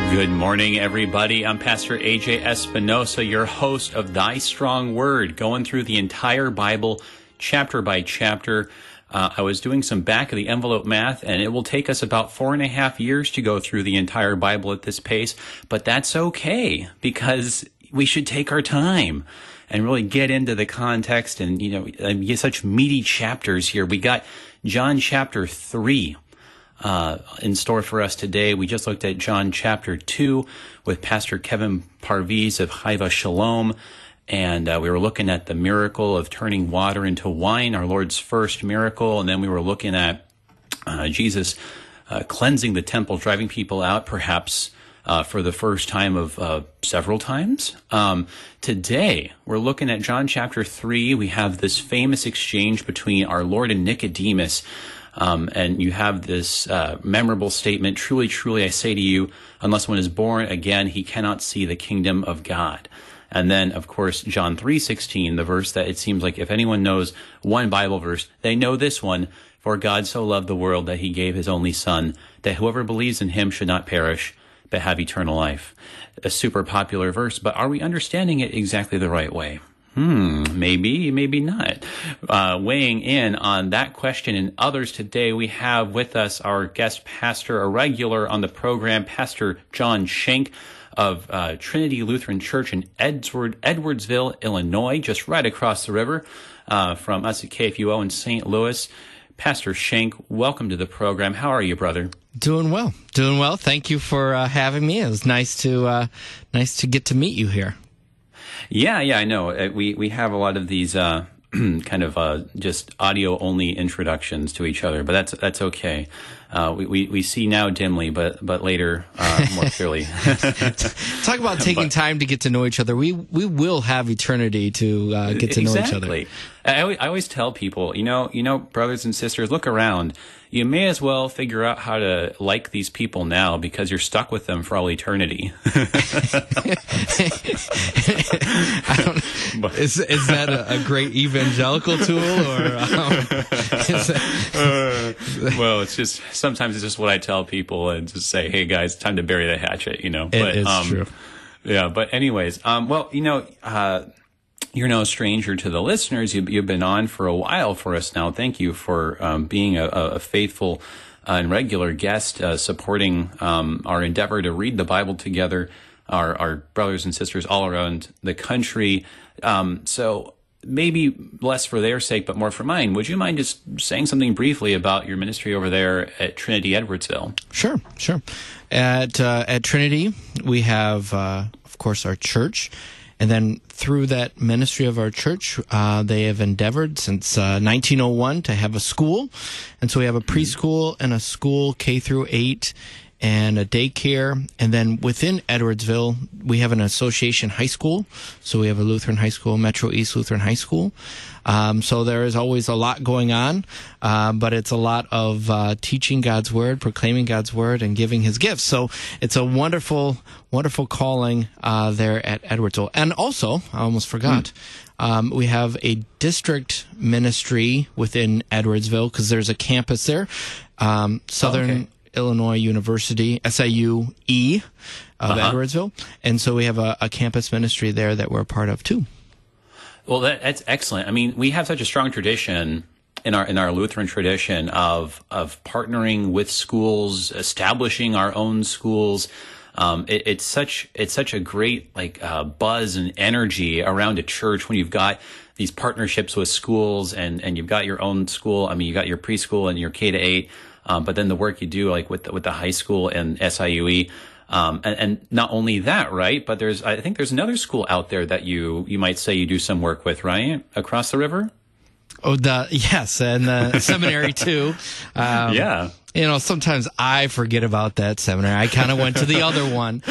Good morning, everybody. I'm Pastor AJ Espinosa, your host of Thy Strong Word, going through the entire Bible, chapter by chapter. I was doing some back-of-the-envelope math, and it will take us about 4.5 years to go through the entire Bible at this pace, but that's okay, because we should take our time and really get into the context and, get such meaty chapters here. We got John chapter 3. In store for us today. We just looked at John chapter 2 with Pastor Kevin Parviz of Haiva Shalom, and we were looking at the miracle of turning water into wine, our Lord's first miracle, and then we were looking at Jesus cleansing the temple, driving people out, perhaps for the first time of several times. Today, we're looking at John chapter 3. We have this famous exchange between our Lord and Nicodemus. And you have this memorable statement, truly, truly, I say to you, unless one is born again, he cannot see the kingdom of God. And then, of course, John 3:16, the verse that it seems like if anyone knows one Bible verse, they know this one, for God so loved the world that he gave his only son, that whoever believes in him should not perish, but have eternal life. A super popular verse, but are we understanding it exactly the right way? Maybe, maybe not. Weighing in on that question and others today, we have with us our guest pastor, a regular on the program, Pastor John Schenk of Trinity Lutheran Church in Edwardsville, Illinois, just right across the river from us at KFUO in St. Louis. Pastor Schenk, welcome to the program. How are you, brother? Doing well. Thank you for having me. It was nice to get to meet you here. Yeah, I know. We have a lot of these kind of just audio-only introductions to each other, but that's okay. We see now dimly, but later more clearly. Talk about taking time to get to know each other. We will have eternity to get to know each other. Exactly. I always tell people, brothers and sisters, look around. You may as well figure out how to like these people now because you're stuck with them for all eternity. Is that a great evangelical tool, or? Well, sometimes it's just what I tell people, and just say, "Hey guys, time to bury the hatchet," It is true. Yeah, but anyways, you're no stranger to the listeners. You've been on for a while for us now. Thank you for being a faithful and regular guest, supporting our endeavor to read the Bible together, our brothers and sisters all around the country. So maybe less for their sake, but more for mine. Would you mind just saying something briefly about your ministry over there at Trinity Edwardsville? Sure. At Trinity, we have, of course, our church. And then through that ministry of our church, they have endeavored since 1901 to have a school. And so we have a preschool and a school K through 8 and a daycare. And then within Edwardsville, we have an association high school. So we have a Lutheran high school, Metro East Lutheran High School. So there is always a lot going on, but it's a lot of teaching God's Word, proclaiming God's Word, and giving His gifts. So it's a wonderful, wonderful calling there at Edwardsville. And also, I almost forgot, we have a district ministry within Edwardsville because there's a campus there, Southern Illinois University, SIU-E of Edwardsville. And so we have a campus ministry there that we're a part of too. Well, that's excellent. I mean, we have such a strong tradition in our Lutheran tradition of partnering with schools, establishing our own schools. It's such a great buzz and energy around a church when you've got these partnerships with schools and you've got your own school. I mean, you got your preschool and your K to 8, but then the work you do with the high school and SIUE. And not only that, right? But I think there's another school out there that you might say you do some work with, right? Across the river? Oh, yes, and the seminary too. Yeah. Sometimes I forget about that seminary. I kind of went to the other one,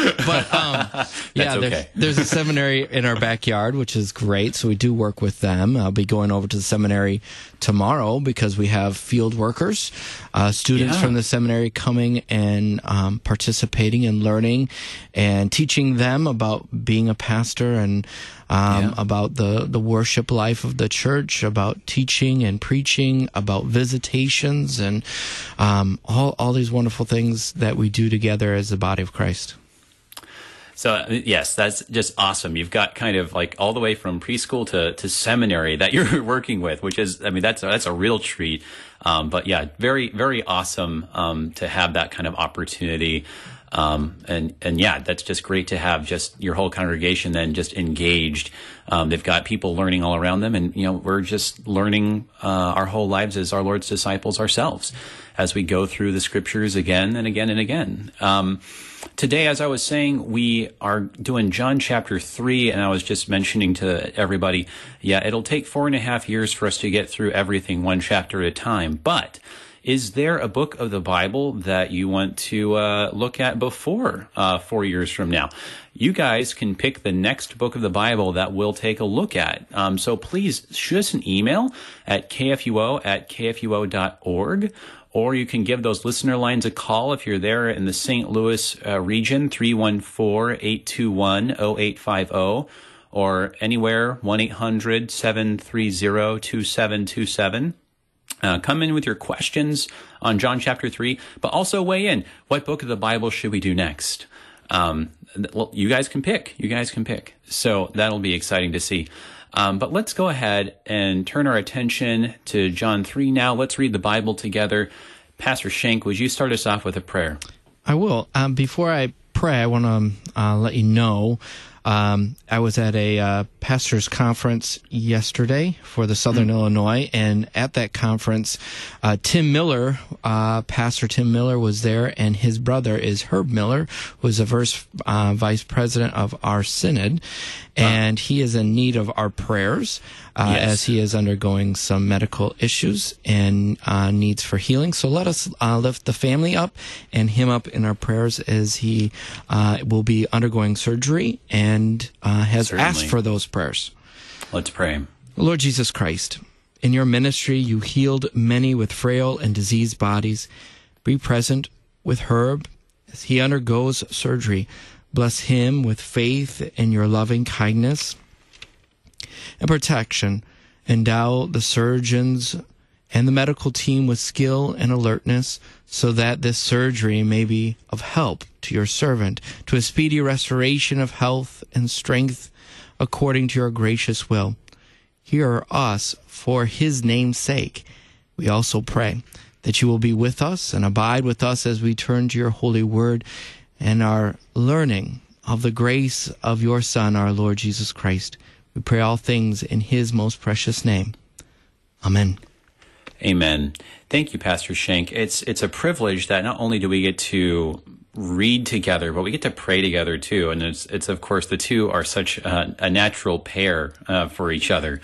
but there's a seminary in our backyard, which is great. So we do work with them. I'll be going over to the seminary tomorrow because we have field workers, students from the seminary coming and participating and learning and teaching them about being a pastor and about the worship life of the church, about teaching and preaching, about visitations, and all these wonderful things that we do together as the body of Christ. So yes, that's just awesome. You've got kind of like all the way from preschool to seminary that you're working with, which is, I mean, that's a real treat. But yeah, very, very awesome, to have that kind of opportunity. And yeah, that's just great to have just your whole congregation then just engaged. They've got people learning all around them, and we're just learning our whole lives as our Lord's disciples ourselves as we go through the scriptures again and again and again. Today, as I was saying, we are doing John chapter 3, and I was just mentioning to everybody, yeah, it'll take 4.5 years for us to get through everything one chapter at a time, but is there a book of the Bible that you want to look at before 4 years from now? You guys can pick the next book of the Bible that we'll take a look at. So please shoot us an email at kfuo@kfuo.org, or you can give those listener lines a call if you're there in the St. Louis region, 314-821-0850, or anywhere, 1-800-730-2727. Come in with your questions on John chapter 3, but also weigh in. What book of the Bible should we do next? Well, you guys can pick. So that'll be exciting to see. But let's go ahead and turn our attention to John 3 now. Let's read the Bible together. Pastor Schenk, would you start us off with a prayer? I will. Before I pray, I want to let you know I was at a pastor's conference yesterday for the Southern Illinois, and at that conference, Tim Miller, Pastor Tim Miller was there, and his brother is Herb Miller, who is a vice president of our synod, and he is in need of our prayers as he is undergoing some medical issues and needs for healing. So let us lift the family up and him up in our prayers as he will be undergoing surgery and has asked for those prayers. Let's pray. Lord Jesus Christ, in your ministry you healed many with frail and diseased bodies. Be present with Herb as he undergoes surgery. Bless him with faith in your loving kindness and protection. Endow the surgeons and the medical team with skill and alertness so that this surgery may be of help to your servant, to a speedy restoration of health and strength according to your gracious will. Hear us for his name's sake. We also pray that you will be with us and abide with us as we turn to your holy word and our learning of the grace of your Son, our Lord Jesus Christ. We pray all things in his most precious name. Amen. Amen. Thank you, Pastor Schenk. It's a privilege that not only do we get to read together, but we get to pray together too. And it's of course, the two are such a natural pair for each other.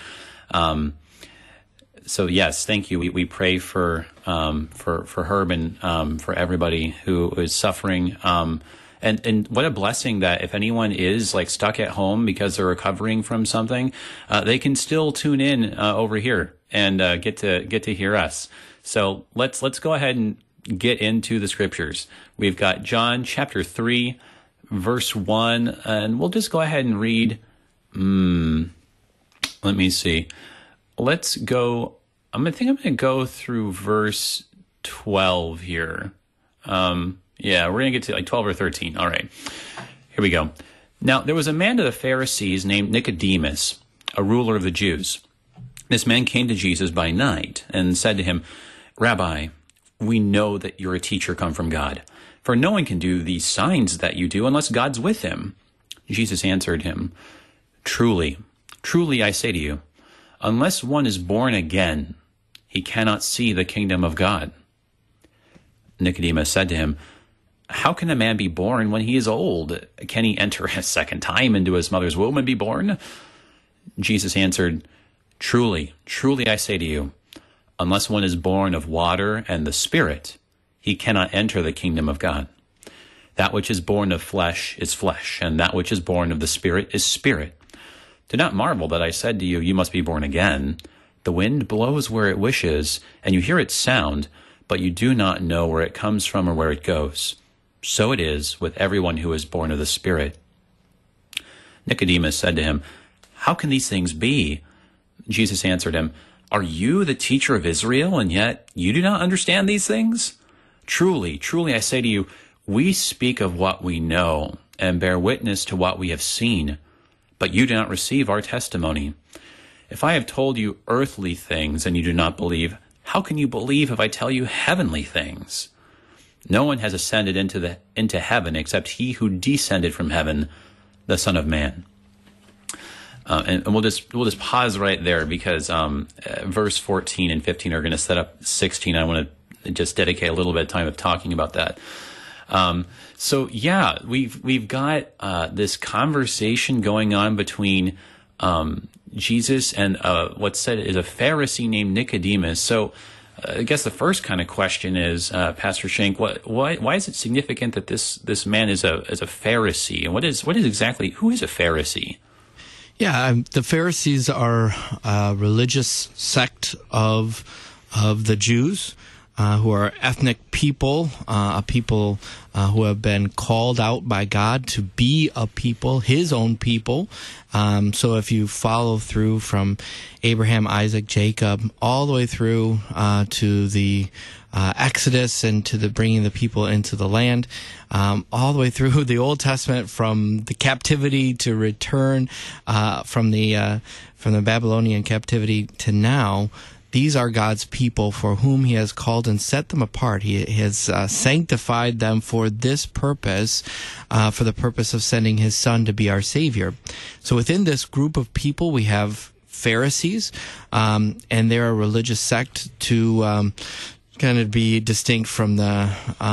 So yes, thank you. We pray for Herb and for everybody who is suffering. And what a blessing that if anyone is like stuck at home because they're recovering from something, they can still tune in over here and get to hear us. So let's go ahead and get into the scriptures. We've got John chapter 3, verse 1, and we'll just go ahead and read. Let me see. Let's go. I'm going to go through verse 12 here. Yeah, we're going to get to like 12 or 13. All right, here we go. Now, there was a man of the Pharisees named Nicodemus, a ruler of the Jews. This man came to Jesus by night and said to him, Rabbi, we know that you're a teacher come from God, for no one can do these signs that you do unless God's with him. Jesus answered him, Truly, truly I say to you, unless one is born again, he cannot see the kingdom of God. Nicodemus said to him, How can a man be born when he is old? Can he enter a second time into his mother's womb and be born? Jesus answered, Truly, truly I say to you, unless one is born of water and the Spirit, he cannot enter the kingdom of God. That which is born of flesh is flesh, and that which is born of the Spirit is spirit. Do not marvel that I said to you, you must be born again. The wind blows where it wishes, and you hear its sound, but you do not know where it comes from or where it goes. So it is with everyone who is born of the Spirit. Nicodemus said to him, How can these things be? Jesus answered him, Are you the teacher of Israel, and yet you do not understand these things? Truly, truly I say to you, we speak of what we know, and bear witness to what we have seen, but you do not receive our testimony. If I have told you earthly things and you do not believe, how can you believe if I tell you heavenly things? No one has ascended into heaven except he who descended from heaven, the Son of Man. And we'll just pause right there because verse 14 and 15 are going to set up 16. I want to just dedicate a little bit of time of talking about that. So yeah, we've got this conversation going on between Jesus and what's said is a Pharisee named Nicodemus. So I guess the first kind of question is, Pastor Schenck, why is it significant that this man is a Pharisee, and what is exactly, who is a Pharisee? Yeah, the Pharisees are a religious sect of the Jews, who are ethnic people, a people who have been called out by God to be a people, his own people. So if you follow through from Abraham, Isaac, Jacob, all the way through to the Exodus and to the bringing the people into the land, all the way through the Old Testament, from the captivity to return from the Babylonian captivity to now. These are God's people for whom he has called and set them apart. He has sanctified them for this purpose, for the purpose of sending his Son to be our Savior. So within this group of people, we have Pharisees, and they're a religious sect to kind of be distinct from the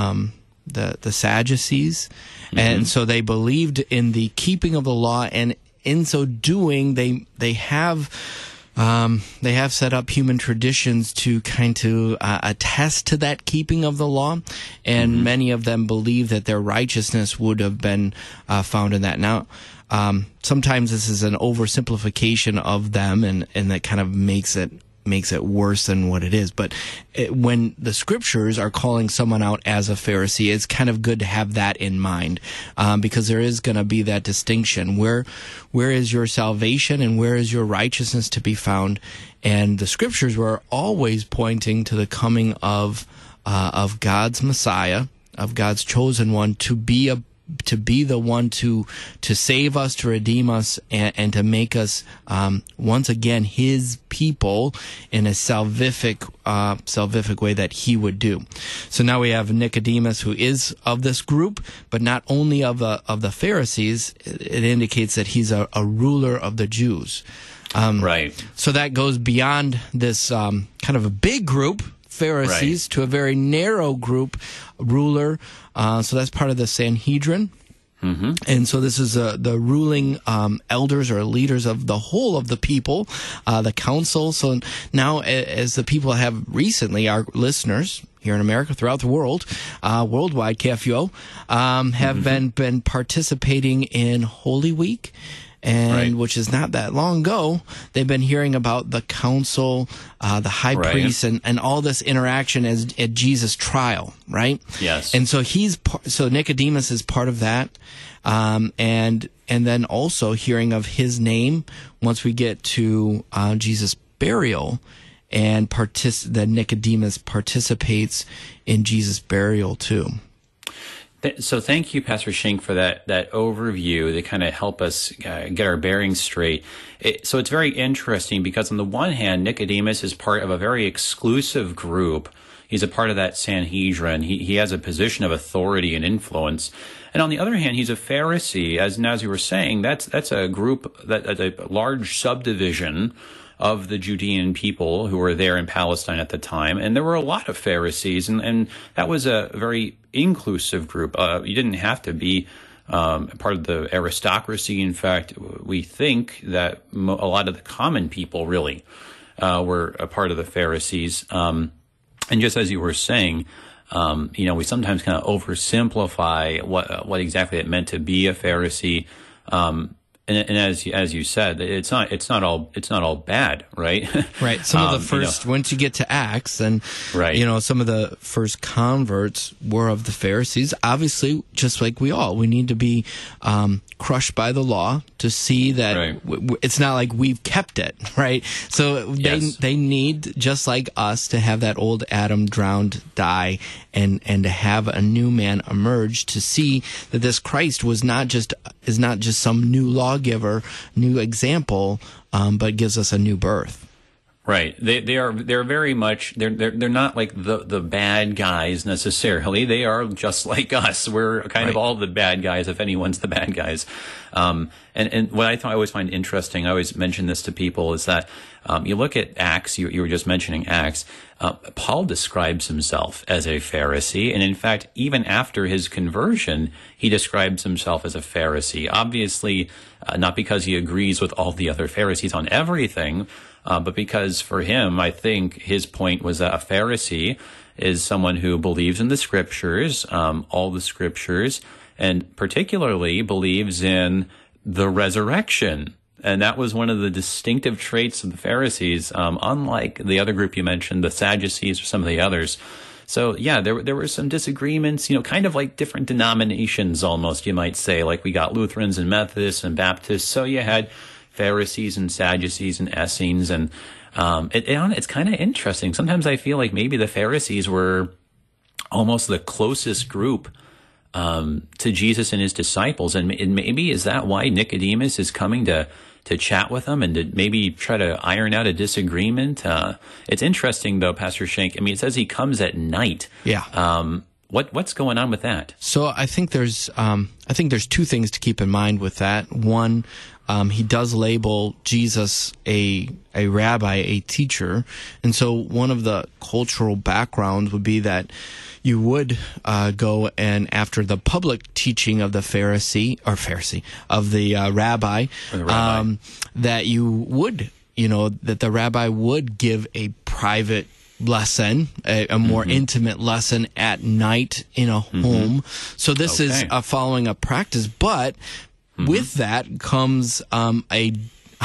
Sadducees. Mm-hmm. And so they believed in the keeping of the law, and in so doing, they have set up human traditions to kind of attest to that keeping of the law, and mm-hmm. many of them believe that their righteousness would have been found in that. Now, sometimes this is an oversimplification of them, and that kind of makes it worse than what it is. But when the scriptures are calling someone out as a Pharisee, it's kind of good to have that in mind, because there is going to be that distinction. Where is your salvation and where is your righteousness to be found? And the scriptures were always pointing to the coming of God's Messiah, of God's chosen one, to be the one to save us, to redeem us, and to make us once again his people in a salvific way that he would do. So now we have Nicodemus, who is of this group, but not only of the Pharisees. It indicates that he's a ruler of the Jews. Right. So that goes beyond this kind of a big group, Pharisees, right, to a very narrow group, ruler. So that's part of the Sanhedrin. Mm-hmm. And so this is the ruling elders or leaders of the whole of the people, the council. So now, as the people have recently, our listeners here in America, throughout the world, worldwide, KFUO, have mm-hmm. been participating in Holy Week. And right, which is not that long ago, they've been hearing about the council, the high right, priest, and all this interaction at Jesus' trial, right? Yes. And so so Nicodemus is part of that, and then also hearing of his name once we get to Jesus' burial, and that Nicodemus participates in Jesus' burial too. So thank you, Pastor Schenck, for that overview that kind of help us get our bearings straight. So it's very interesting because on the one hand, Nicodemus is part of a very exclusive group. He's a part of that Sanhedrin. He has a position of authority and influence. And on the other hand, he's a Pharisee. As you were saying, that's a group, that's a large subdivision of the Judean people who were there in Palestine at the time. And there were a lot of Pharisees, and that was a very inclusive group. You didn't have to be part of the aristocracy. In fact, we think that a lot of the common people really were a part of the Pharisees. And just as you were saying, we sometimes kind of oversimplify what exactly it meant to be a Pharisee. And as you said, it's not all bad, right? Right. Some of the first, once you get to Acts, and right. Some of the first converts were of the Pharisees. Obviously, just like we need to be crushed by the law to see that right. It's not like we've kept it, right? So they need, just like us, to have that old Adam drowned die, and to have a new man emerge, to see that this Christ is not just some new lawgiver, new example, but gives us a new birth. Right. They're very much they're not like the bad guys necessarily. They are just like us. We're kind of all the bad guys, if anyone's the bad guys. And what I always find interesting, I always mention this to people, is that you look at Acts. You were just mentioning Acts. Paul describes himself as a Pharisee, and in fact, even after his conversion, he describes himself as a Pharisee. Obviously, not because he agrees with all the other Pharisees on everything. But because for him, I think his point was that a Pharisee is someone who believes in the Scriptures, all the Scriptures, and particularly believes in the resurrection. And that was one of the distinctive traits of the Pharisees, unlike the other group you mentioned, the Sadducees or some of the others. So, yeah, there were some disagreements, kind of like different denominations almost, you might say. Like we got Lutherans and Methodists and Baptists, so you had Pharisees and Sadducees and Essenes, and it's kind of interesting. Sometimes I feel like maybe the Pharisees were almost the closest group to Jesus and his disciples, and maybe is that why Nicodemus is coming to chat with them and to maybe try to iron out a disagreement? It's interesting though, Pastor Schenck. I mean, it says he comes at night. Yeah. What's going on with that? So I think there's two things to keep in mind with that. One, he does label Jesus a rabbi, a teacher, and so one of the cultural backgrounds would be that you would go and after the public teaching of the rabbi, that you would, that the rabbi would give a private lesson, a more intimate lesson at night in a home. So this is following a practice, but with that comes a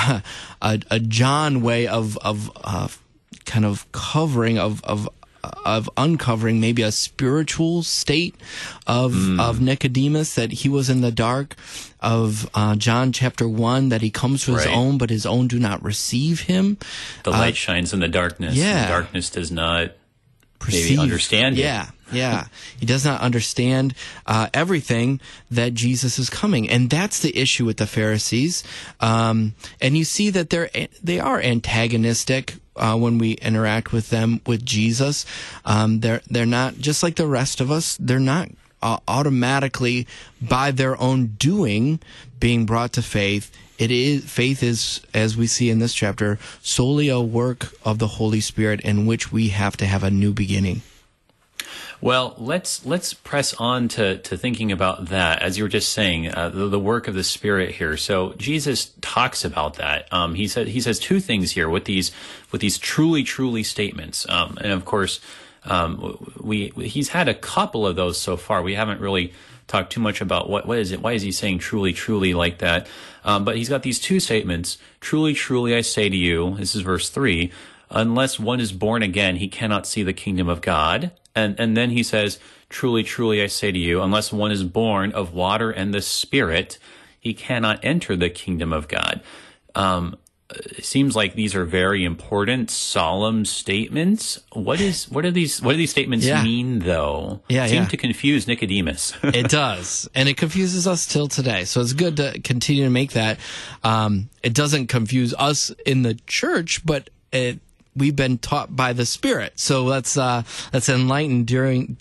John way of kind of covering of uncovering maybe a spiritual state of Nicodemus, that he was in the dark, of John chapter 1, that he comes to his own, but his own do not receive him. The light shines in the darkness, and the darkness does not maybe understand it. Yeah. He does not understand everything that Jesus is coming. And that's the issue with the Pharisees. And you see that they are antagonistic when we interact with them, with Jesus. They're not, just like the rest of us, they're not automatically, by their own doing, being brought to faith. Faith is, as we see in this chapter, solely a work of the Holy Spirit in which we have to have a new beginning. Well, let's press on to thinking about that, as you were just saying, the work of the Spirit here. So Jesus talks about that. He says two things here with these truly statements. And of course, he's had a couple of those so far. We haven't really talked too much about what is it? Why is he saying truly like that? But he's got these two statements. Truly, I say to you, this is verse 3, unless one is born again, he cannot see the kingdom of God. And then he says, truly, I say to you, unless one is born of water and the Spirit, he cannot enter the kingdom of God. It seems like these are very important, solemn statements. What do these statements mean, though? Seem to confuse Nicodemus. It does, and it confuses us till today. So it's good to continue to make that. It doesn't confuse us in the church, but we've been taught by the Spirit. So let's enlighten during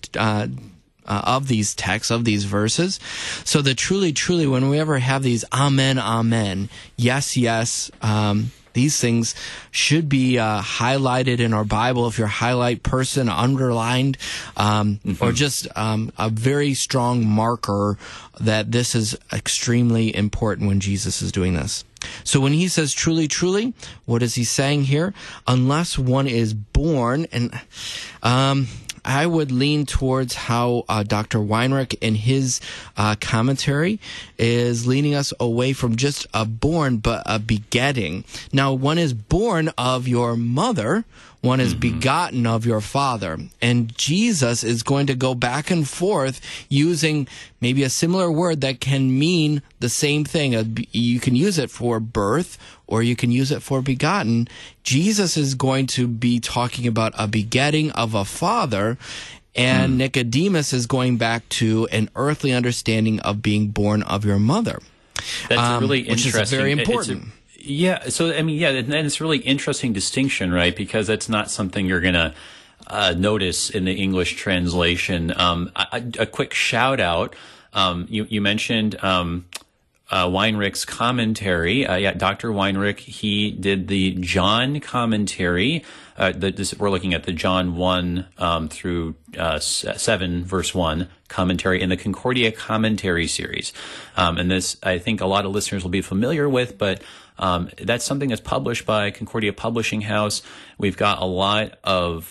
of these texts, of these verses. So the truly, when we ever have these amen, yes, these things should be highlighted in our Bible. If you're a highlight person, underlined, or just a very strong marker that this is extremely important when Jesus is doing this. So when he says truly, what is he saying here? Unless one is born, and I would lean towards how Dr. Weinrich in his commentary is leading us away from just a born, but a begetting. Now, one is born of your mother, one is begotten of your father. And Jesus is going to go back and forth using maybe a similar word that can mean the same thing. You can use it for birth or you can use it for begotten. Jesus is going to be talking about a begetting of a father, and Nicodemus is going back to an earthly understanding of being born of your mother. That's really interesting. Which is very important. Yeah. So, I mean, yeah, and it's a really interesting distinction, right? Because that's not something you're going to notice in the English translation. A quick shout out. You mentioned Weinrich's commentary. Dr. Weinrich, he did the John commentary. We're looking at the John 1 through 7, verse 1 commentary in the Concordia Commentary series. And this, I think a lot of listeners will be familiar with, but that's something that's published by Concordia Publishing House. We've got a lot of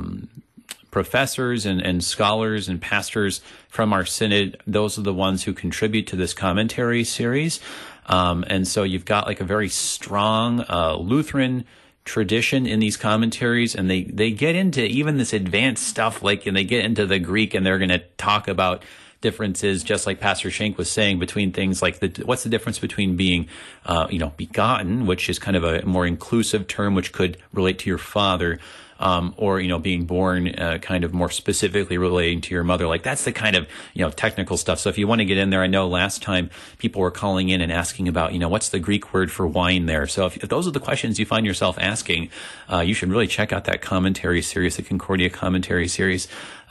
professors and scholars and pastors from our synod. Those are the ones who contribute to this commentary series. And so you've got like a very strong Lutheran tradition in these commentaries, and they get into even this advanced stuff, like, and they get into the Greek, and they're going to talk about differences, just like Pastor Schenck was saying, between things like what's the difference between being, begotten, which is kind of a more inclusive term, which could relate to your father, or, being born, kind of more specifically relating to your mother. Like, that's the kind of, technical stuff. So if you want to get in there, I know last time people were calling in and asking about, what's the Greek word for wine there? So if those are the questions you find yourself asking, you should really check out that commentary series, the Concordia Commentary series.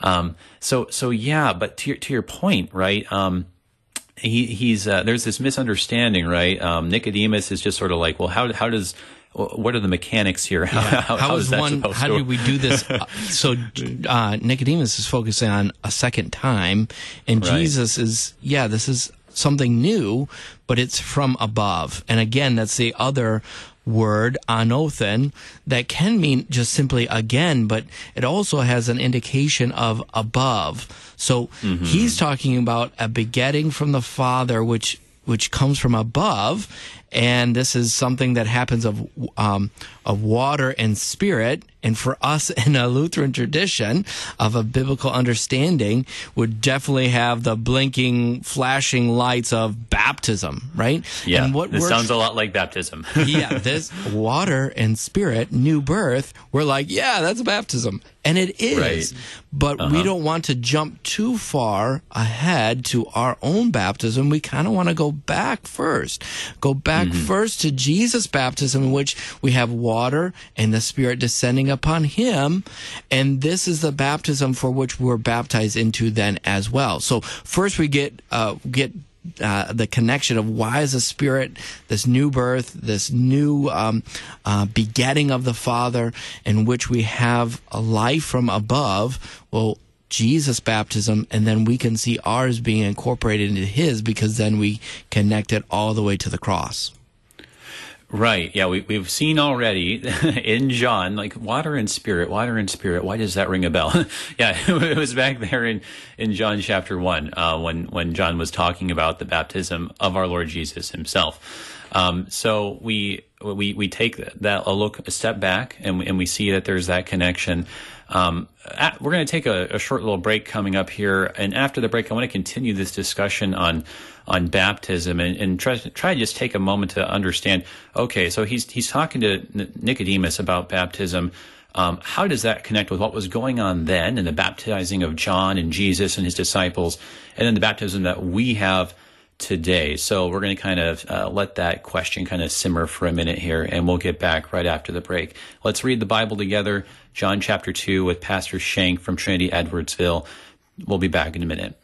So yeah, but to your point, right? He's there's this misunderstanding, right? Nicodemus is just sort of like, well, what are the mechanics here? How did we do this? So Nicodemus is focusing on a second time, and right. Jesus is, this is something new, but it's from above. And again, that's the other word, anothen, that can mean just simply again, but it also has an indication of above. So he's talking about a begetting from the Father, which comes from above, and this is something that happens of water and spirit. And for us in a Lutheran tradition of a biblical understanding, would definitely have the blinking, flashing lights of baptism, right? Yeah, and this sounds a lot like baptism. This water and spirit, new birth, we're like, that's baptism. And it is. Right. But we don't want to jump too far ahead to our own baptism. We kind of want to go back first. Go back first to Jesus' baptism, in which we have water and the Spirit descending upon him. And this is the baptism for which we're baptized into then as well. So first we get the connection of why is the Spirit, this new birth, this new begetting of the Father, in which we have a life from above. Well, Jesus' baptism, and then we can see ours being incorporated into his, because then we connect it all the way to the cross. Right. Yeah, we've seen already in John, like water and spirit. Why does that ring a bell? Yeah, it was back there in John chapter 1, when John was talking about the baptism of our Lord Jesus himself. So we take a step back, and we see that there's that connection. We're going to take a short little break coming up here, and after the break, I want to continue this discussion on baptism and try to just take a moment to understand. Okay, so he's talking to Nicodemus about baptism. How does that connect with what was going on then in the baptizing of John and Jesus and his disciples, and then the baptism that we have today? So we're going to kind of let that question kind of simmer for a minute here, and we'll get back right after the break. Let's read the Bible together, John chapter 2 with Pastor Schenck from Trinity Edwardsville. We'll be back in a minute.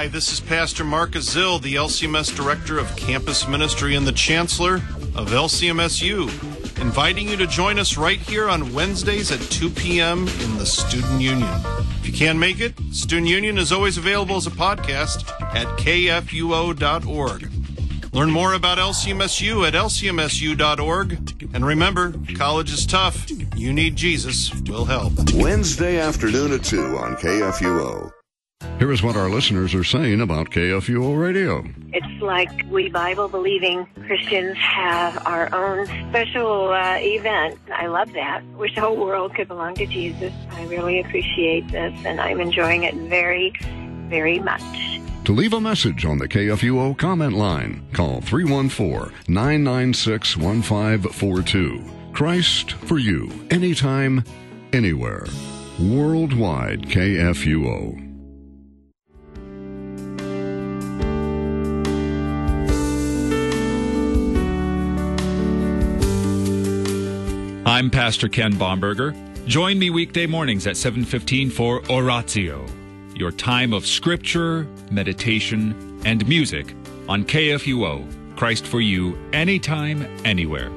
this is Pastor Mark Azil, the LCMS Director of Campus Ministry and the Chancellor of LCMSU, inviting you to join us right here on Wednesdays at 2 p.m. in the Student Union. If you can't make it, Student Union is always available as a podcast at kfuo.org. Learn more about LCMSU at lcmsu.org. And remember, college is tough. You need Jesus. We'll help. Wednesday afternoon at 2 on KFUO. Here is what our listeners are saying about KFUO Radio. It's like we Bible-believing Christians have our own special event. I love that. Wish the whole world could belong to Jesus. I really appreciate this, and I'm enjoying it very, very much. To leave a message on the KFUO comment line, call 314-996-1542. Christ for you, anytime, anywhere. Worldwide KFUO. I'm Pastor Ken Baumberger. Join me weekday mornings at 7:15 for Oratio, your time of scripture, meditation, and music on KFUO, Christ for you, anytime, anywhere.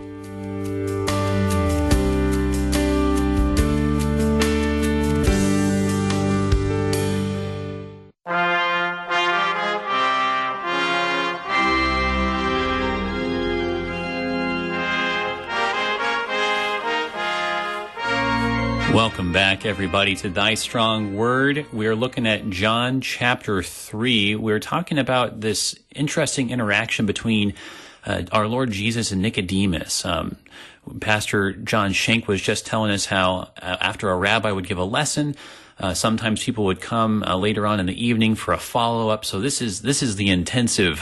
Welcome back, everybody, to Thy Strong Word. We're looking at John chapter 3. We're talking about this interesting interaction between our Lord Jesus and Nicodemus. Pastor John Schenk was just telling us how after a rabbi would give a lesson, sometimes people would come later on in the evening for a follow-up. So this is the intensive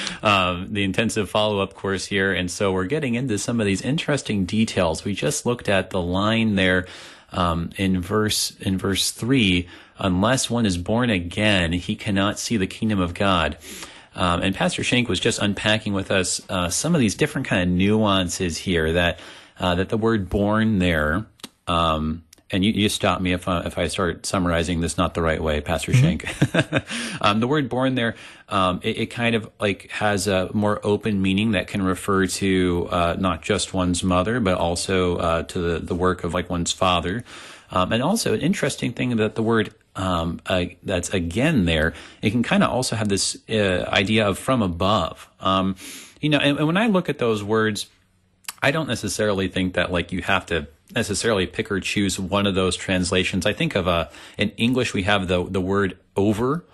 follow-up course here. And so we're getting into some of these interesting details. We just looked at the line there in verse 3, unless one is born again, he cannot see the kingdom of God. And Pastor Schenk was just unpacking with us some of these different kind of nuances here that the word "born" there. And you stop me if I start summarizing this not the right way, Pastor Schenk. The word "born" there, it kind of like has a more open meaning that can refer to not just one's mother, but also to the work of like one's father. And also an interesting thing that the word that's again there, it can kind of also have this idea of from above. And when I look at those words, I don't necessarily think that like you have to necessarily pick or choose one of those translations. I think of in English we have the word over.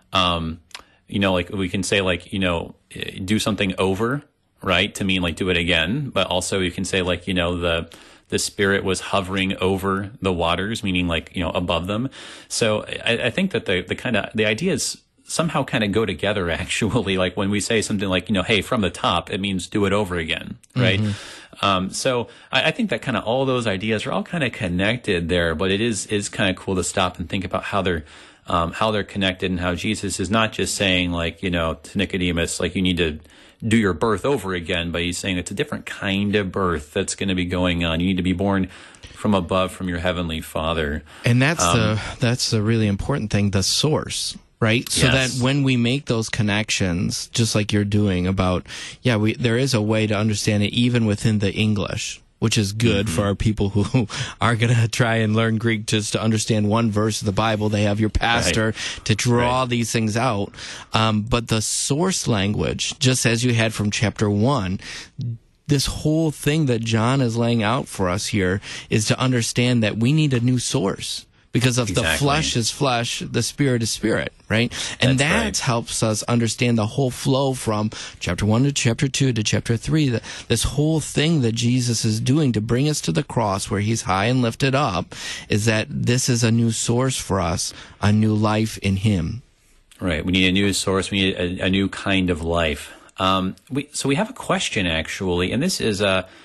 Like we can say like do something over, right, to mean like do it again. But also you can say like the Spirit was hovering over the waters, meaning like above them. So I think that the ideas somehow kind of go together actually. Like when we say something like hey, from the top, it means do it over again, right? Mm-hmm. So I think that kind of all those ideas are all kind of connected there, but it is kind of cool to stop and think about how they're connected, and how Jesus is not just saying like to Nicodemus like you need to do your birth over again, but he's saying it's a different kind of birth that's going to be going on. You need to be born from above, from your heavenly Father, and that's the really important thing, the source. Right? So yes. That when we make those connections, just like you're doing about, there is a way to understand it even within the English, which is good for our people who are going to try and learn Greek just to understand one verse of the Bible. They have your pastor to draw these things out. But the source language, just as you had from chapter 1, this whole thing that John is laying out for us here is to understand that we need a new source. Because of the flesh is flesh, the spirit is spirit, right? And that helps us understand the whole flow from chapter 1 to chapter 2 to chapter 3. This whole thing that Jesus is doing to bring us to the cross where he's high and lifted up is that this is a new source for us, a new life in him. Right. We need a new source. We need a new kind of life. So we have a question actually, and this is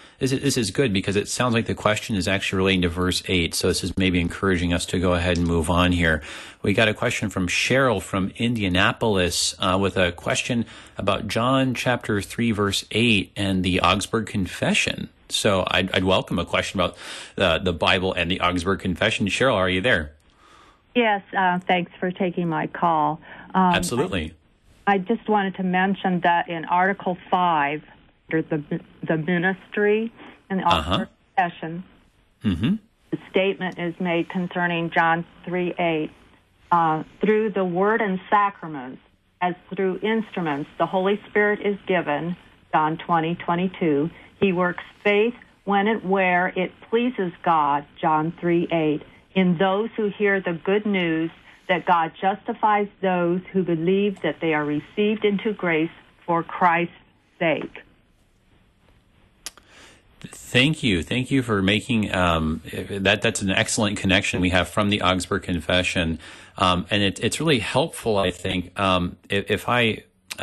good because it sounds like the question is actually relating to verse 8. So this is maybe encouraging us to go ahead and move on here. We got a question from Cheryl from Indianapolis with a question about John chapter 3, verse 8 and the Augsburg Confession. So I'd welcome a question about the Bible and the Augsburg Confession. Cheryl, are you there? Yes, thanks for taking my call. Absolutely. I just wanted to mention that in Article 5, under the ministry and the officer confession, the statement is made concerning John 3:8. Through the word and sacraments, as through instruments, the Holy Spirit is given, John 20:22. He works faith when and where it pleases God, John 3:8, in those who hear the good news that God justifies those who believe that they are received into grace for Christ's sake. Thank you for making that. That's an excellent connection we have from the Augsburg Confession, and it's really helpful. I think if I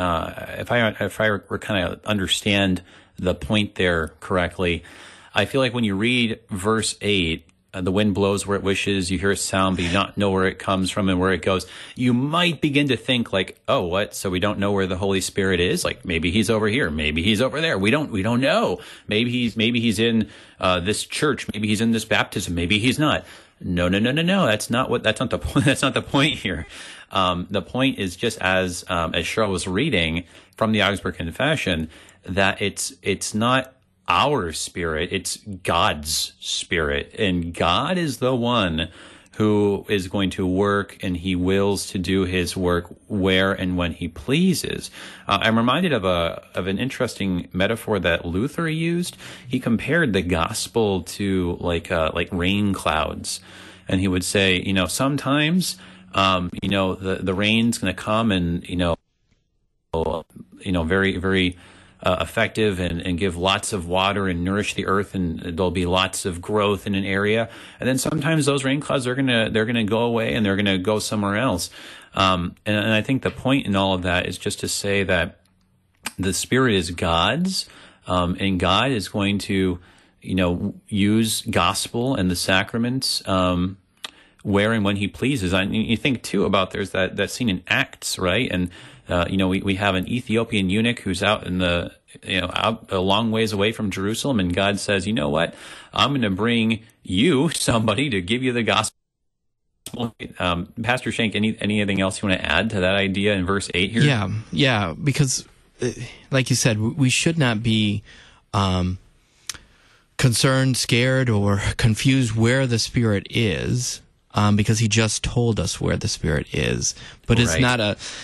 kind of understand the point there correctly, I feel like when you read verse 8. The wind blows where it wishes, you hear a sound, but you don't know where it comes from and where it goes. You might begin to think like, oh, what? So we don't know where the Holy Spirit is? Like maybe he's over here, maybe he's over there. We don't know. Maybe he's in this church, maybe he's in this baptism, maybe he's not. No. That's not the point. That's not the point here. The point is just as Cheryl was reading from the Augsburg Confession, that it's not our spirit, it's God's spirit. And God is the one who is going to work, and he wills to do his work where and when he pleases. I'm reminded of an interesting metaphor that Luther used. He compared the gospel to like rain clouds. And he would say, sometimes, the rain's going to come and, very, very effective and give lots of water and nourish the earth, and there'll be lots of growth in an area. And then sometimes those rain clouds they're gonna go away and they're gonna go somewhere else. And I think the point in all of that is just to say that the Spirit is God's, and God is going to use gospel and the sacraments where and when he pleases. You think too about there's that scene in Acts, right? And we have an Ethiopian eunuch who's out in out a long ways away from Jerusalem, and God says, you know what? I'm going to bring you somebody to give you the gospel. Pastor Schenk, anything else you want to add to that idea in verse 8 here? Yeah, because like you said, we should not be concerned, scared, or confused where the Spirit is. Because he just told us where the Spirit is, but it's not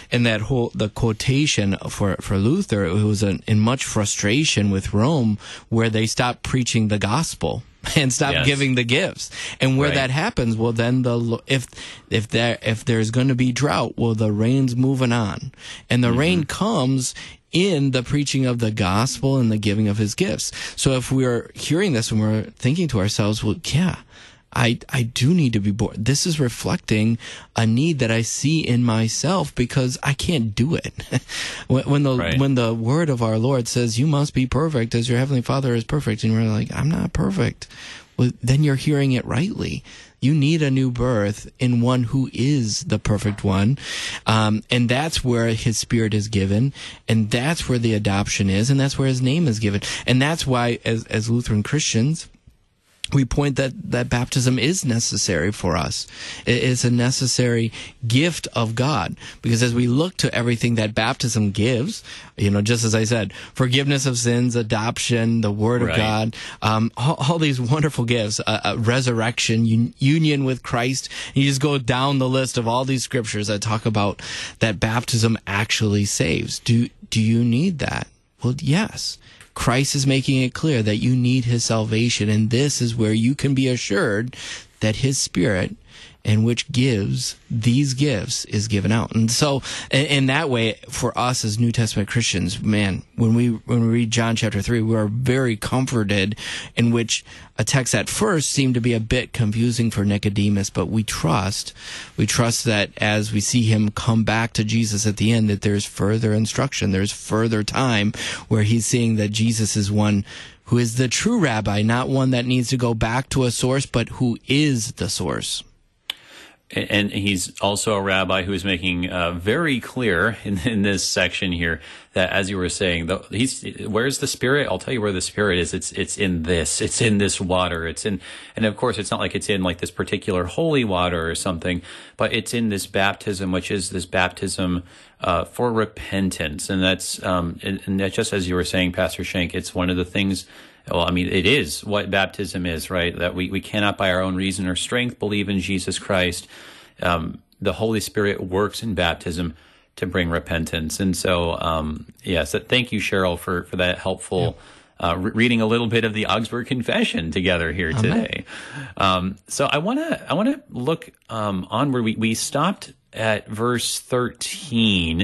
the quotation for Luther, it was in much frustration with Rome, where they stopped preaching the gospel and stopped giving the gifts, and where that happens, well, then if there's going to be drought, well, the rain's moving on, and the rain comes in the preaching of the gospel and the giving of his gifts. So if we're hearing this and we're thinking to ourselves, well, I do need to be born. This is reflecting a need that I see in myself because I can't do it. when the word of our Lord says, you must be perfect as your heavenly Father is perfect, and we're like, I'm not perfect. Well, then you're hearing it rightly. You need a new birth in one who is the perfect one. And that's where his Spirit is given. And that's where the adoption is. And that's where his name is given. And that's why, as Lutheran Christians, we point that baptism is necessary for us. It is a necessary gift of God, because as we look to everything that baptism gives, just as I said, forgiveness of sins, adoption, the Word of God, all these wonderful gifts, resurrection, union with Christ. And you just go down the list of all these scriptures that talk about that baptism actually saves. Do you need that? Well, yes. Christ is making it clear that you need his salvation, and this is where you can be assured that his Spirit, in which gives these gifts, is given out. And so in that way, for us as New Testament Christians, man, when we read John chapter 3, we are very comforted, in which a text at first seemed to be a bit confusing for Nicodemus, but we trust that as we see him come back to Jesus at the end, that there's further instruction, there's further time where he's seeing that Jesus is one who is the true rabbi, not one that needs to go back to a source, but who is the source. And he's also a rabbi who is making very clear in this section here that, as you were saying, where's the Spirit? I'll tell you where the Spirit is. It's in this. It's in this water. And of course, it's not like it's in like this particular holy water or something, but it's in this baptism, which is this baptism for repentance. And that's just as you were saying, Pastor Schenck, it's one of the things. Well, I mean, it is what baptism is, right? That we cannot by our own reason or strength believe in Jesus Christ. The Holy Spirit works in baptism to bring repentance. And so, yes, thank you, Cheryl, for that helpful reading a little bit of the Augsburg Confession together here today. So I want to look on where we stopped at verse 13.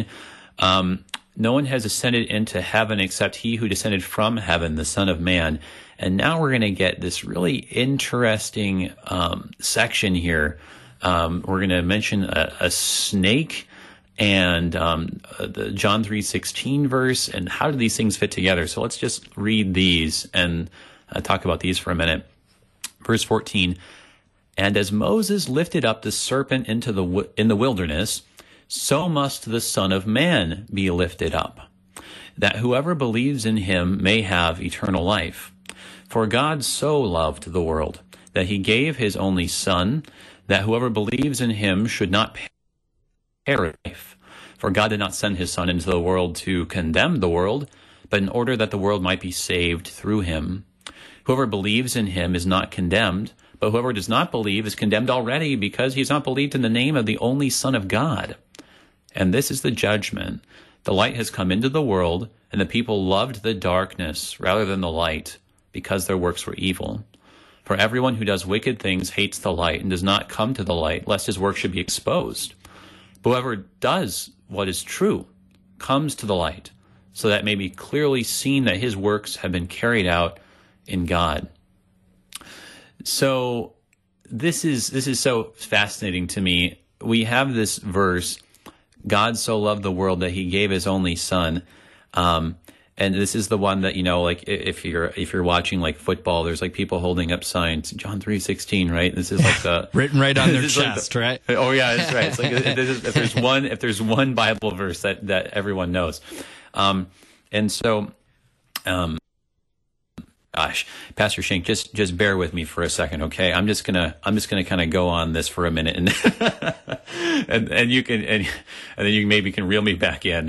No one has ascended into heaven except he who descended from heaven, the Son of Man. And now we're going to get this really interesting section here. We're going to mention a snake and the John 3:16 verse, and how do these things fit together? So let's just read these and talk about these for a minute. Verse 14, and as Moses lifted up the serpent in the wilderness, so must the Son of Man be lifted up, that whoever believes in him may have eternal life. For God so loved the world, that he gave his only Son, that whoever believes in him should not perish. For God did not send his Son into the world to condemn the world, but in order that the world might be saved through him. Whoever believes in him is not condemned, but whoever does not believe is condemned already, because he has not believed in the name of the only Son of God. And this is the judgment. The light has come into the world, and the people loved the darkness rather than the light, because their works were evil. For everyone who does wicked things hates the light and does not come to the light, lest his work should be exposed. But whoever does what is true comes to the light, so that it may be clearly seen that his works have been carried out in God. So this is so fascinating to me. We have this verse, God so loved the world that he gave his only Son. And this is the one that, like if you're watching like football, there's like people holding up signs, John 3:16, right? This is like the written right on their chest, right? Oh yeah, that's right. It's like if there's one Bible verse that everyone knows. And so, gosh, Pastor Schenck, just bear with me for a second, okay? I'm just gonna kind of go on this for a minute, and and you can and then you maybe can reel me back in.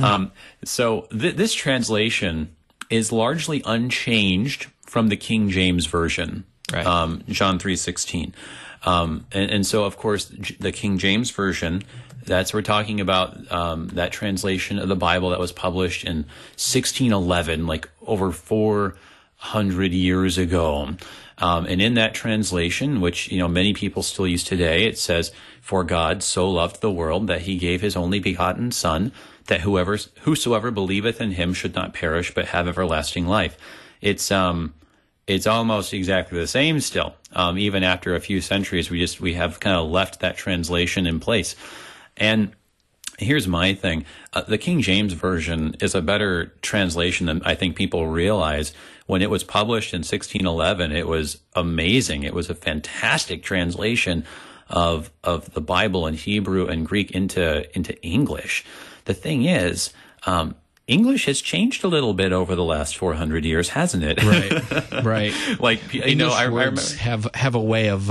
So this translation is largely unchanged from the King James version, right? John 3:16, and so of course the King James version. We're talking about that translation of the Bible that was published in 1611, like over 400 years ago. And in that translation, which, many people still use today, it says, for God so loved the world that he gave his only begotten Son, that whosoever believeth in him should not perish, but have everlasting life. It's almost exactly the same still. Even after a few centuries, we have kind of left that translation in place. And here's my thing. The King James Version is a better translation than I think people realize. When it was published in 1611, it was amazing. It was a fantastic translation of the Bible in Hebrew and Greek into English. The thing is, English has changed a little bit over the last 400 years, hasn't it? Right. Like, English words have a way of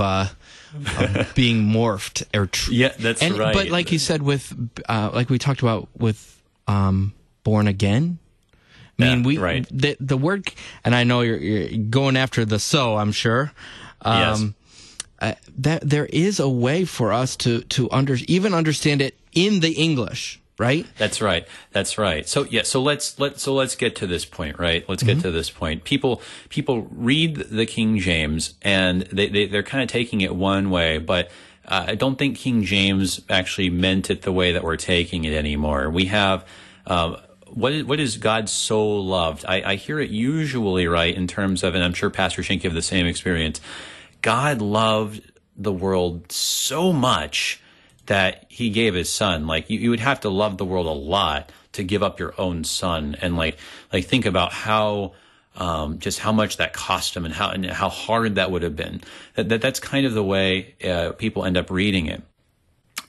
being morphed. Yeah, that's right. But like you said, like we talked about with born again. I mean, right. the word, and I know you're going after the so, I'm sure. Yes. That there is a way for us to even understand it in the English, right? That's right. So let's get to this point, right? Let's get to this point. People read the King James and they're kind of taking it one way, but I don't think King James actually meant it the way that we're taking it anymore. We have what is God so loved? I hear it usually right in terms of, and I'm sure Pastor Schenck have the same experience. God loved the world so much that he gave his Son. Like you would have to love the world a lot to give up your own Son, and like think about how just how much that cost him and how hard that would have been. That's kind of the way people end up reading it.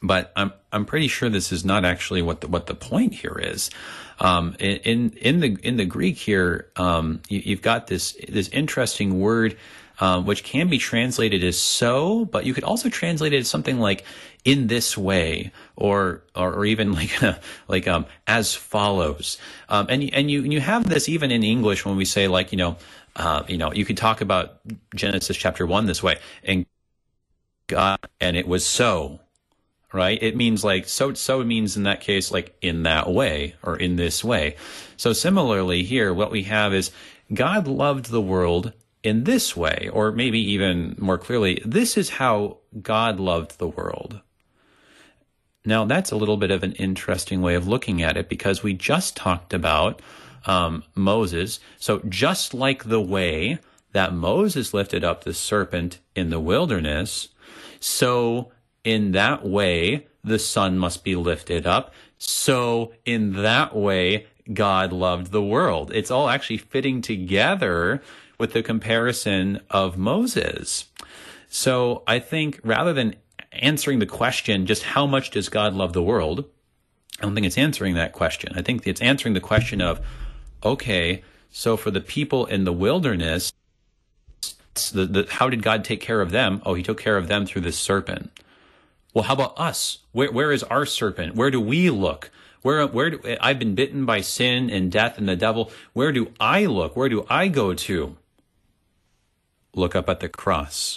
But I'm pretty sure this is not actually what the point here is. In the Greek here, you've got this interesting word which can be translated as so, but you could also translate it as something like in this way, or even like as follows. And you have this even in English when we say like you could talk about Genesis chapter 1 this way, and God, and it was so. Right? It means like, so means in that case, like in that way or in this way. So similarly here, what we have is God loved the world in this way, or maybe even more clearly, this is how God loved the world. Now that's a little bit of an interesting way of looking at it, because we just talked about Moses. So just like the way that Moses lifted up the serpent in the wilderness, so in that way, the Son must be lifted up. So in that way, God loved the world. It's all actually fitting together with the comparison of Moses. So I think rather than answering the question, just how much does God love the world? I don't think it's answering that question. I think it's answering the question of, okay, so for the people in the wilderness, how did God take care of them? Oh, he took care of them through this serpent. Well, how about us? Where is our serpent? Where do we look? I've been bitten by sin and death and the devil. Where do I look? Where do I go to? Look up at the cross.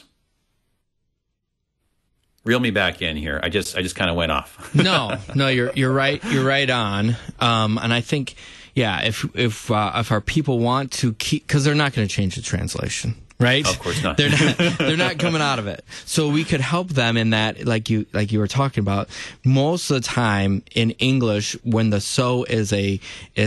Reel me back in here. I just kind of went off. No, you're right. You're right on. And I think, yeah, if our people want to keep, because they're not going to change the translation. Right? Of course not. They're not coming out of it. So we could help them in that, like you were talking about. Most of the time in English, when the so is a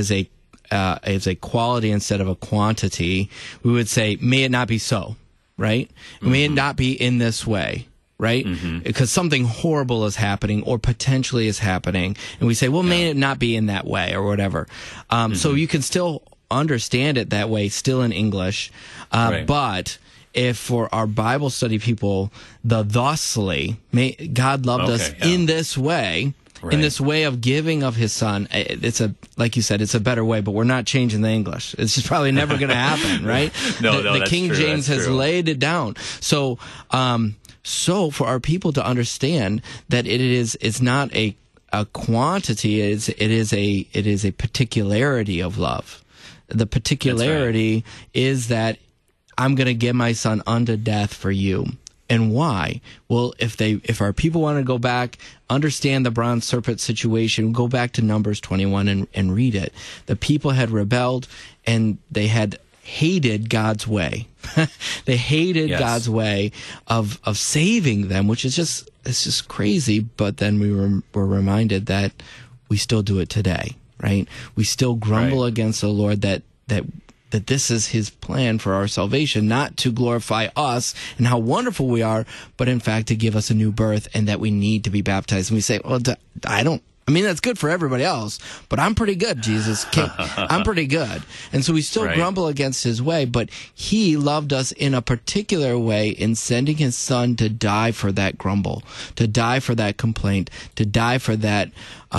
quality instead of a quantity, we would say, may it not be so, right? Mm-hmm. May it not be in this way, right? Mm-hmm. Because something horrible is happening or potentially is happening. And we say, well, may it not be in that way or whatever. So you can still understand it that way, still in English. Right. But if for our Bible study people, the thusly, God loved us in this way, right, in this way of giving of his Son, it's like you said, it's a better way, but we're not changing the English. It's just probably never going to happen, right? The King James has laid it down. So, so for our people to understand that it's not a quantity, it is a particularity of love. The particularity is that I'm going to give my Son unto death for you. And why? Well, if our people want to go back, understand the bronze serpent situation, go back to Numbers 21 and read it. The people had rebelled and they had hated God's way. They hated God's way of saving them, which is just crazy. But then we were reminded that we still do it today. Right? We still grumble against the Lord that this is his plan for our salvation, not to glorify us and how wonderful we are, but in fact to give us a new birth and that we need to be baptized. And we say, well, that's good for everybody else, but I'm pretty good, Jesus. I'm pretty good. And so we still grumble against his way, but he loved us in a particular way in sending his Son to die for that grumble, to die for that complaint, to die for that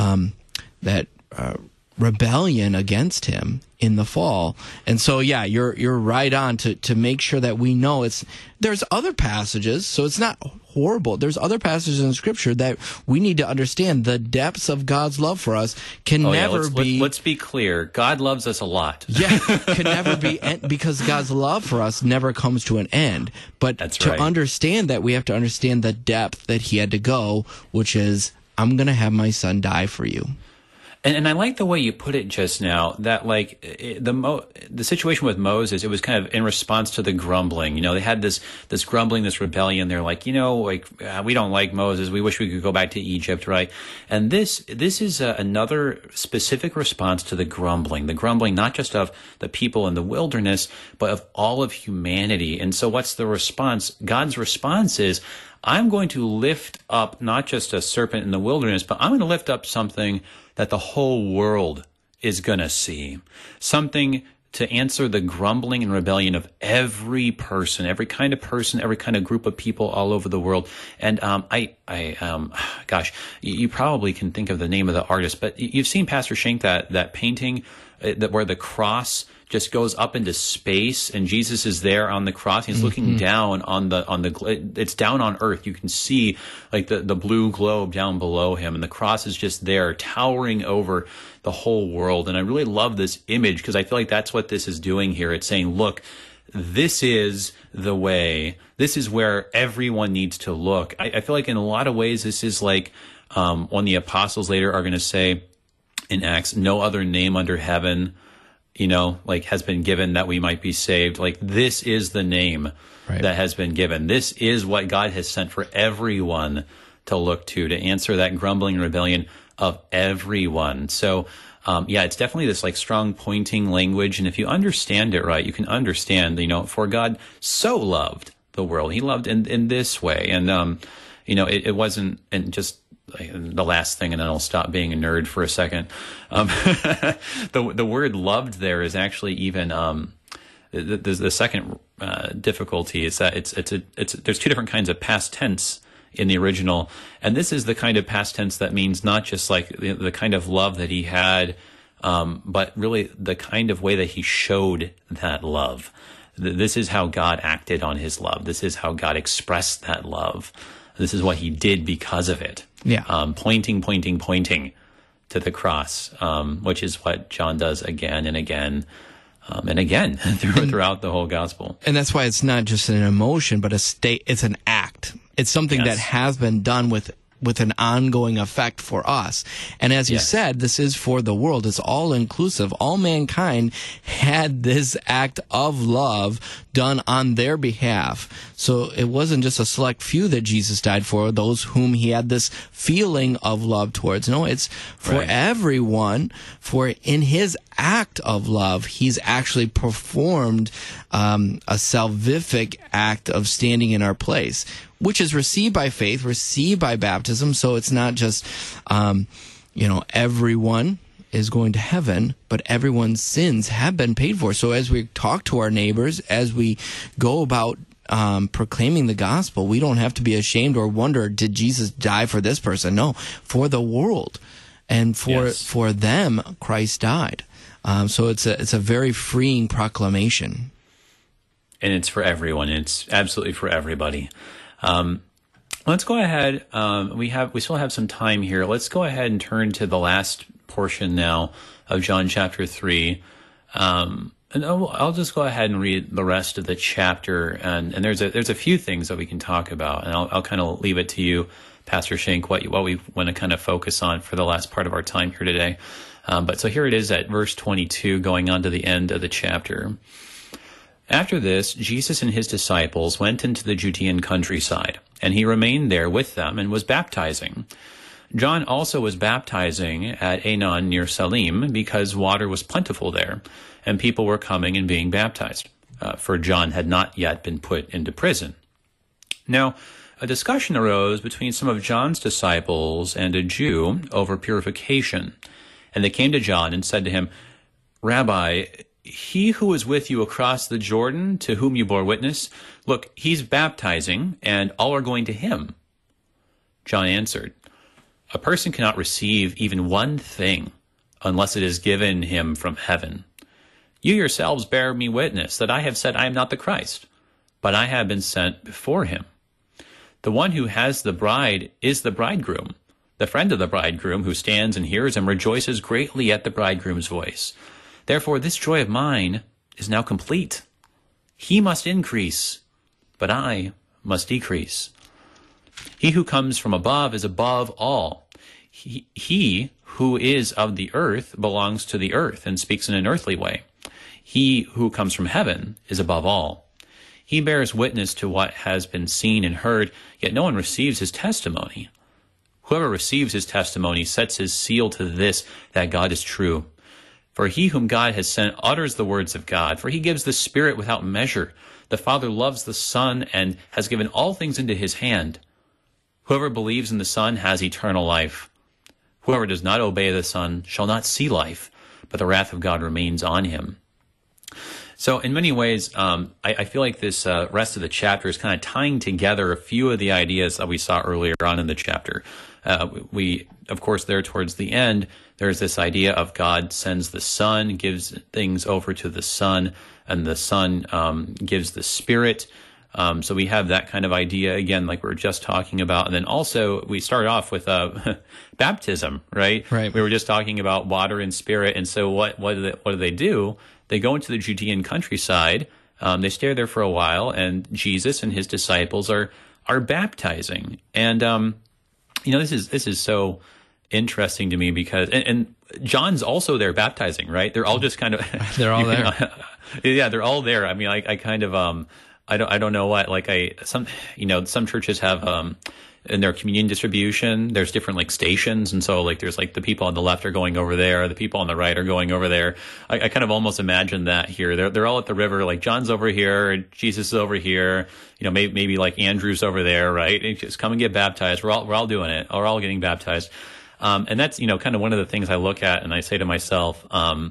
rebellion against him in the fall. And so, yeah, you're right on to make sure that we know there's other passages, so it's not horrible. There's other passages in Scripture that we need to understand. The depths of God's love for us can never be... Let's be clear. God loves us a lot. Yeah, can never be... Because God's love for us never comes to an end. But to understand that, we have to understand the depth that he had to go, which is, I'm going to have my Son die for you. And I like the way you put it just now, that like the situation with Moses, it was kind of in response to the grumbling. You know, they had this grumbling, this rebellion. They're like, we don't like Moses. We wish we could go back to Egypt, right? And this is another specific response to the grumbling not just of the people in the wilderness, but of all of humanity. And so what's the response? God's response is, I'm going to lift up not just a serpent in the wilderness, but I'm going to lift up something that the whole world is going to see. Something to answer the grumbling and rebellion of every person, every kind of group of people all over the world. And gosh, you probably can think of the name of the artist, but you've seen, Pastor Schenck, that painting where the cross just goes up into space, and Jesus is there on the cross. He's looking down it's down on earth. You can see like the blue globe down below him, and the cross is just there, towering over the whole world. And I really love this image because I feel like that's what this is doing here. It's saying, look, this is the way. This is where everyone needs to look. I feel like in a lot of ways, this is like when the apostles later are going to say in Acts, no other name under heaven, like has been given that we might be saved. Like, this is the name that has been given. This is what God has sent for everyone to look to answer that grumbling and rebellion of everyone. So, it's definitely this like strong pointing language. And if you understand it right, you can understand, for God so loved the world. He loved in this way. And, it wasn't, and just the last thing, and then I'll stop being a nerd for a second. The word loved there is actually even, the second difficulty is that there's two different kinds of past tense in the original, and this is the kind of past tense that means not just like the kind of love that he had, but really the kind of way that he showed that love. This is how God acted on his love. This is how God expressed that love. This is what he did because of it. Yeah. Pointing to the cross, which is what John does again and again. And again, throughout the whole gospel. And that's why it's not just an emotion, but it's an act. It's something that has been done with an ongoing effect for us. And as you said, this is for the world. It's all inclusive. All mankind had this act of love done on their behalf. So it wasn't just a select few that Jesus died for, those whom he had this feeling of love towards. No, it's for everyone, for in his act of love, he's actually performed a salvific act of standing in our place, which is received by faith, received by baptism. So it's not just, everyone is going to heaven, but everyone's sins have been paid for. So as we talk to our neighbors, as we go about proclaiming the gospel, we don't have to be ashamed or wonder, did Jesus die for this person? No, for the world. And for them, Christ died. So it's a very freeing proclamation. And it's for everyone. It's absolutely for everybody. Let's go ahead. We still have some time here. Let's go ahead and turn to the last portion now of John chapter 3. And I'll just go ahead and read the rest of the chapter. And there's a few things that we can talk about, and I'll kind of leave it to you, Pastor Schenck, what we want to kind of focus on for the last part of our time here today. But so here it is at verse 22, going on to the end of the chapter. After this, Jesus and his disciples went into the Judean countryside, and he remained there with them and was baptizing. John also was baptizing at Aenon near Salim, because water was plentiful there, and people were coming and being baptized, for John had not yet been put into prison. Now, a discussion arose between some of John's disciples and a Jew over purification, and they came to John and said to him, "Rabbi, he who was with you across the Jordan, to whom you bore witness, look, he's baptizing, and all are going to him." John answered, "A person cannot receive even one thing unless it is given him from heaven. You yourselves bear me witness that I have said I am not the Christ, but I have been sent before him. The one who has the bride is the bridegroom. The friend of the bridegroom who stands and hears him rejoices greatly at the bridegroom's voice. Therefore, this joy of mine is now complete. He must increase, but I must decrease. He who comes from above is above all. He who is of the earth belongs to the earth and speaks in an earthly way. He who comes from heaven is above all. He bears witness to what has been seen and heard, yet no one receives his testimony. Whoever receives his testimony sets his seal to this, that God is true. For he whom God has sent utters the words of God, for he gives the Spirit without measure. The Father loves the Son and has given all things into his hand. Whoever believes in the Son has eternal life. Whoever does not obey the Son shall not see life, but the wrath of God remains on him. So in many ways, I feel like this rest of the chapter is kind of tying together a few of the ideas that we saw earlier on in the chapter. We, of course, there towards the end, there's this idea of God sends the Son, gives things over to the Son, and the Son gives the Spirit. So we have that kind of idea, again, like we were just talking about. And then also we start off with baptism, right? Right. We were just talking about water and spirit. And so what do they do? They go into the Judean countryside. They stay there for a while, and Jesus and his disciples are baptizing. And this is so interesting to me because and John's also there baptizing, right? They're all just kind of they're all there. Yeah, they're all there. I mean, I kind of I don't know what, like some churches have in their communion distribution, there's different like stations. And so like there's like the people on the left are going over there, the people on the right are going over there. I kind of almost imagine that here. They're all at the river, like John's over here, Jesus is over here, maybe like Andrew's over there, right? And just come and get baptized. We're all doing it. We're all getting baptized. And that's, kind of one of the things I look at and I say to myself,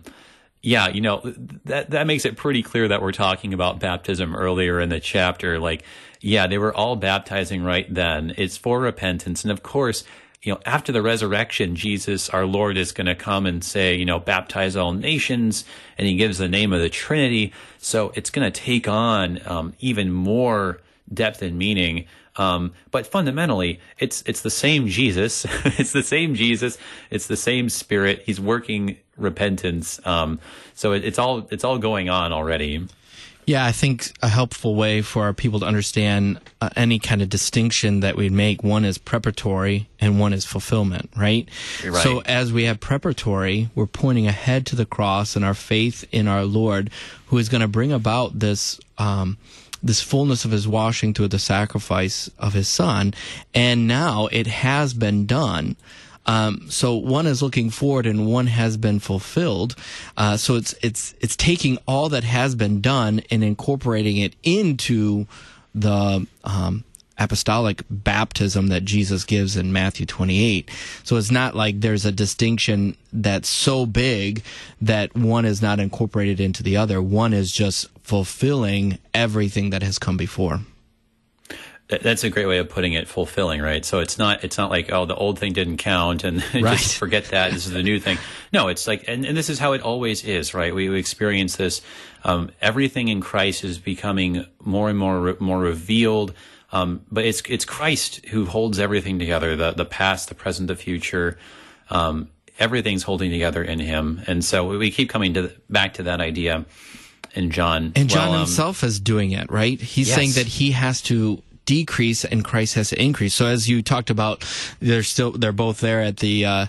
that makes it pretty clear that we're talking about baptism earlier in the chapter. Like, yeah, they were all baptizing right then. It's for repentance. And of course, after the resurrection, Jesus, our Lord, is going to come and say, baptize all nations. And he gives the name of the Trinity. So it's going to take on even more depth and meaning. But fundamentally, it's the same Jesus. It's the same Jesus. It's the same Spirit. He's working repentance. So it's all going on already. Yeah, I think a helpful way for our people to understand any kind of distinction that we'd make, one is preparatory and one is fulfillment, right? You're right. So as we have preparatory, we're pointing ahead to the cross and our faith in our Lord, who is going to bring about this fullness of his washing through the sacrifice of his Son, and now it has been done. So one is looking forward and one has been fulfilled. So it's taking all that has been done and incorporating it into the apostolic baptism that Jesus gives in Matthew 28. So it's not like there's a distinction that's so big that one is not incorporated into the other. One is just fulfilling everything that has come before. That's a great way of putting it, fulfilling, right? So it's not like, oh, the old thing didn't count and right. Just forget that. This is the new thing. No, it's like, and this is how it always is, right? We experience this. Everything in Christ is becoming more and more revealed. But it's Christ who holds everything together, the past, the present, the future. Everything's holding together in him. And so we keep coming back to that idea in John. And John himself is doing it, right? He's saying that he has to decrease and Christ has to increase. So as you talked about, they're both there at the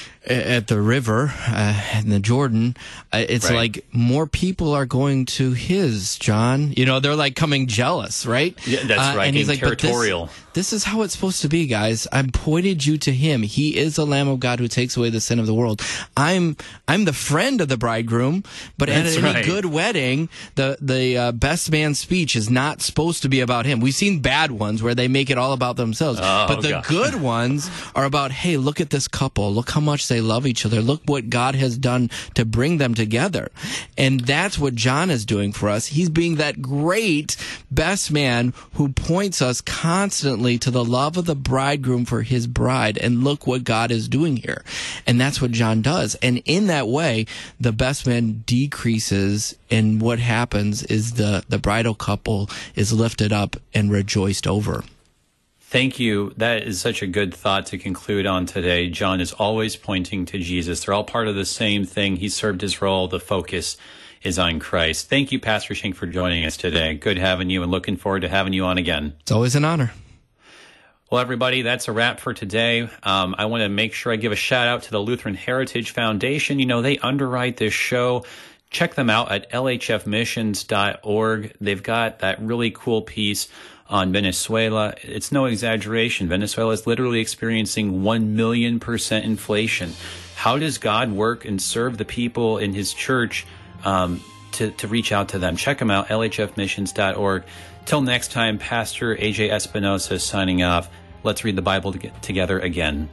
river in the Jordan. It's right. Like more people are going to his, John. They're like coming jealous, right? Yeah, that's right. And he's like, territorial. This is how it's supposed to be, guys. I've pointed you to him. He is the Lamb of God who takes away the sin of the world. I'm the friend of the bridegroom, but that's at any right. good wedding, the best man speech is not supposed to be about him. We've seen bad ones where they make it all about themselves, but the good ones are about, hey, look at this couple. Look how much they love each other. Look what God has done to bring them together. And that's what John is doing for us. He's being that great best man who points us constantly to the love of the bridegroom for his bride. And look what God is doing here. And that's what John does. And in that way, the best man decreases, and what happens is the bridal couple is lifted up and rejoiced over. Thank you. That is such a good thought to conclude on today. John is always pointing to Jesus. They're all part of the same thing. He served his role. The focus is on Christ. Thank you, Pastor Schenck, for joining us today. Good having you and looking forward to having you on again. It's always an honor. Well, everybody, that's a wrap for today. I want to make sure I give a shout out to the Lutheran Heritage Foundation. They underwrite this show. Check them out at lhfmissions.org. They've got that really cool piece on Venezuela. It's no exaggeration. Venezuela is literally experiencing 1,000,000% inflation. How does God work and serve the people in his church to reach out to them? Check them out, lhfmissions.org. Till next time, Pastor A.J. Espinosa signing off. Let's read the Bible together again.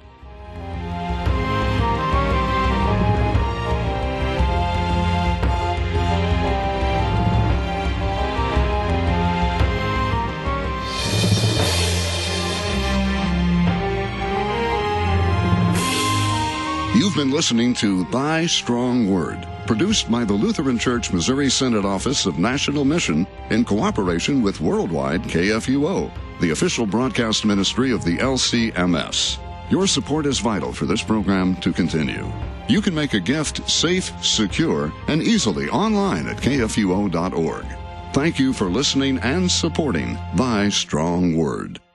You've been listening to Thy Strong Word, produced by the Lutheran Church Missouri Synod Office of National Mission in cooperation with Worldwide KFUO, the official broadcast ministry of the LCMS. Your support is vital for this program to continue. You can make a gift safe, secure, and easily online at kfuo.org. Thank you for listening and supporting Thy Strong Word.